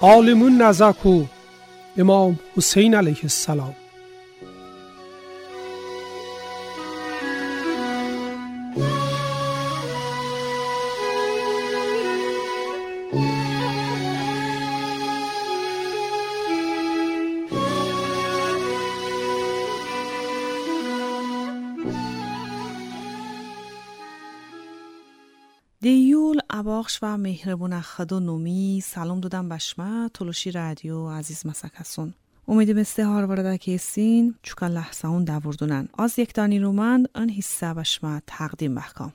عالمون نزاکو امام حسین علیه السلام. دیول اباخش و مهربون خدا نومی سلام دادم بشما تلوشی رادیو عزیز مسکسون. امیدیم استهار ورده که سین چوکا لحظه اون دوردونن. از یک دانی رومند ان حصه بشما تقدیم بکم.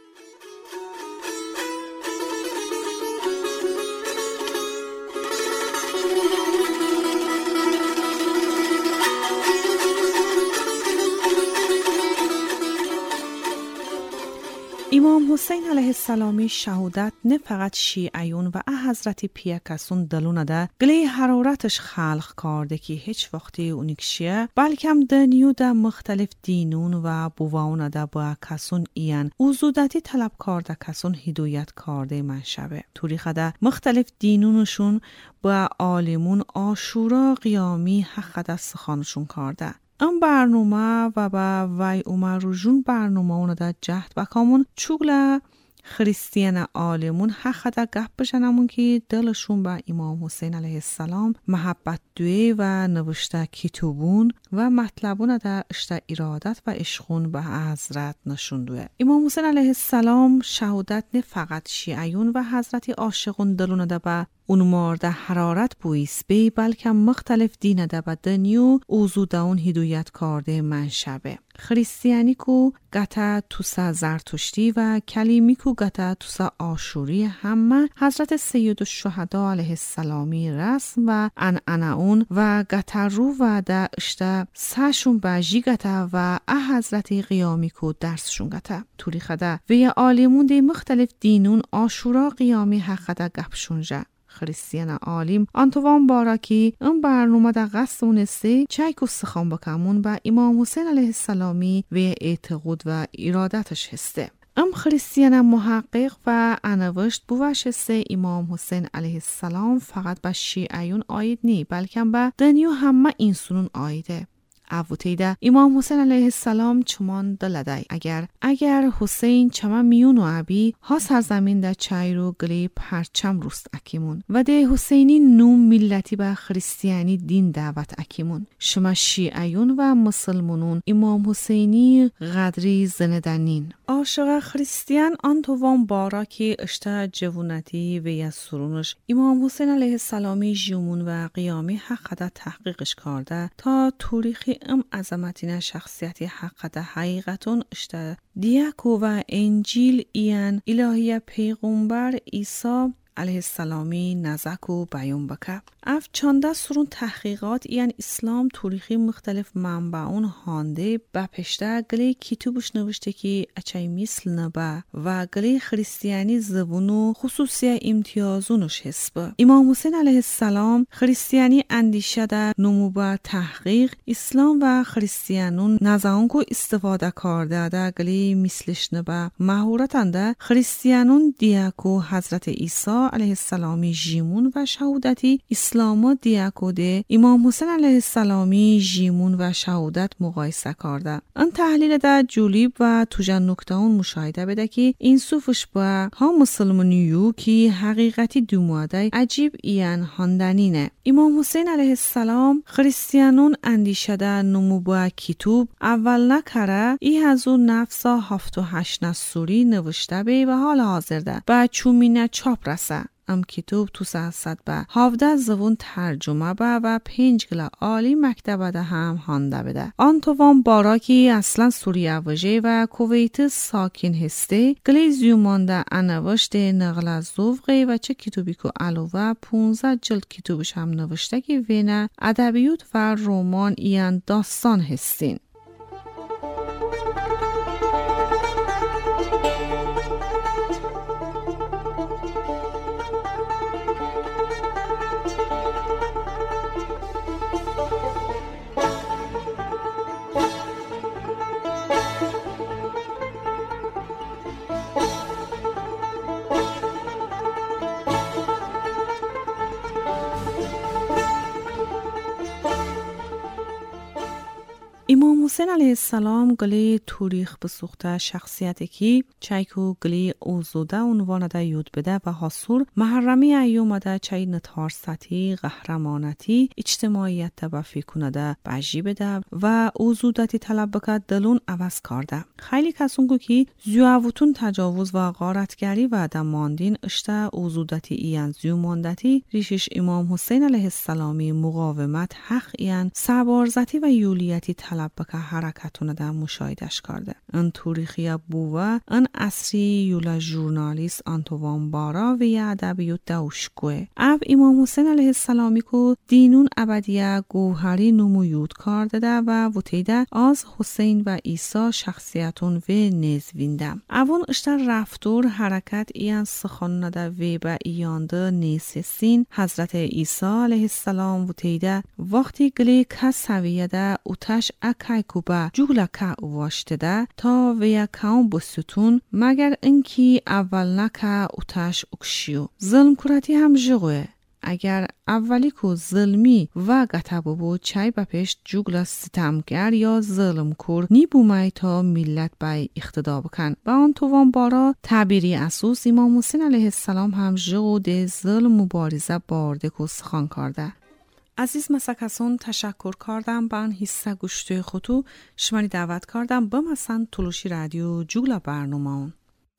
امام حسین علیه السلامی شهادت نه فقط شیعیون و حضرت پیکسون دلونه ده گلی حرارتش خلق کرده که هیچ وقتی اونیکشیه بلکه دنیو ده مختلف دینون و بواون ده با کسون ایان اوزودتی طلب کرده کسون هدایت کرده منشبه توریخ ده مختلف دینونشون با عالمون آشورا قیامی حق ده سخانشون کرده. ام برنامه و با وی اومروجون برنامه اونو دا جهد بکامون چوگلا خریستین عالمون حق دا گپ بشنمون که دلشون با امام حسین علیه السلام محبت دوی و نوشته کتابون و مطلبون دا اشته ارادت و عشقون به حضرت نشون دوه. امام حسین علیه السلام شهادت نه فقط شیعیون و حضرت عاشقون دلون دا با اون مورد حرارت بویس بی بلکه مختلف دین ده با دنیو اوزوده اون هدایت کرده منشبه. خریستیانی کو گتا توسا زرتشتی و کلیمی کو گتا توسا آشوری همه حضرت سید الشهدا علیه السلامی رسم و اون و گتا رو و ده اشته ساشون باجی گتا و حضرت قیامی کو درسشون گتا توری خدا و یه عالمون ده مختلف دینون آشورا قیامی حق ده گپشون جا. خریستین عالم آنتوان باراکی اون برنامه در قصد اونسته چای که سخن بکمون با امام حسین علیه السلامی و اعتقاد و ارادتش هسته. خریستین محقق و انوشت بوشسته امام حسین علیه السلام فقط به شیعیون آید نی بلکه به دنیو همه انسانون آیده. اوتیده امام حسین علیه السلام چمان دلدای اگر حسین چما میونو ابی ها سرزمین ده چای رو گلی پرچم روست اکیمون و ده حسینی نوم ملتی به خریستیانی دین دعوت اکیمون شما شیعیون و مسلمونون امام حسینی قدری زندنین عاشق خریستیان آنتوان بارا که اشته جوونتی و یا سرونش امام حسین علیه السلامی جمون و قیامی حق ده تحقیقش کرده تا تاریخی عظمتین شخصیتی حق ده حقیقتون اشته دیاکو و انجیل ایان الهی پیغمبر عیسی علیه السلامی نزاکو بیان بکه. اف چانده سرون تحقیقات ایان اسلام تاریخی مختلف منبعون هانده با پشته گلی کتابش نوشته که اچای مثل نبا و گلی خریستیانی زبونو خصوصی امتیازونش حسبه. امام حسین علیه السلام خریستیانی اندیشه در نموبا تحقیق اسلام و خریستیانون نزاونکو استفاده کرده در گلی مثلش نبا مهورتنده خریستیانون دیاکو حضرت عیسی علیه السلامی جیمون و شهودتی اسلام دیاکو ده امام حسین علیه السلامی جیمون و شهودت مقایسه کرده. ان تحلیل ده جولیب و توجن نکته اون مشاهده بده که این صوفش با ها مسلمانیو که حقیقتی دوماده عجیب ایان هاندنینه. امام حسین علیه السلام خریستیانون اندیشه ده نمو با کتوب اول نکره ای هزو نفسا 78 نسوری نوشته بی و حال حاضر ده با چومینه چاپ رسه. ام کتاب تو ساعت با 17 زبون ترجمه با و 5 گلا عالی مکتبه ده هم هانده بده. آنتوان باراکی اصلا سوریه وجه و کویت ساکن هسته گلی زیومانده انوشت نقل از زوفقی و چه کتابی که علاوه 15 جلد کتابش هم نوشته که وینه ادبیات و رمان ایان داستان هستین. امام حسین علیه السلام گلی توریخ بسوخته شخصیتی که چایکو گلی اوزوده عنوانده یود بده و حاصور محرمی ایومده چای نتارستی، قهرمانتی، اجتماعیت تبا فیکنده بجی بده و اوزودتی طلب بکد دلون عوض کرده. خیلی کسونگو که زیووتون تجاوز و غارتگری و دماندین اشته اوزودتی ایان زیوماندتی ریشش امام حسین علیه السلامی مقاومت حق ایان سبارزتی و یولیتی طلب بکه حرکتونه در مشاهدش کرده. ان توریخی بوه ان اصری یولا ژورنالیست آنتوان بارا و یا ادبیوت دوشگوه. او امام حسین علیه السلامی کو دینون ابدیه گوهری نمویود کرده ده و وتیده از حسین و عیسی شخصیتون و نزوینده. اون اشتر رفتور حرکت ایان سخن نده و به ایانده نیسسین حضرت عیسی علیه السلام وتیده وقتی گلی که سویه ده اوتش اکای کوبه جوگلا که واشته ده تا ویا کام بستون مگر انکی اول نکه اوتش اکشیو. ظلم کرتی هم جغوه. اگر اولی کو ظلمی و گتبو بود چای بپشت جوگلا ستمگر یا ظلم کور نی بومای تا ملت بای اقتدا بکن. با آن توان بارا تعبیری اساس امام حسین علیه السلام هم جغو ده ظلم مبارزه بارده کو سخان کرده. عزیز مسکسون تشکر کردم با این حصه گوشته خودو شماری دعوت کردم بمسن تلوشی رادیو جوگلا برنامه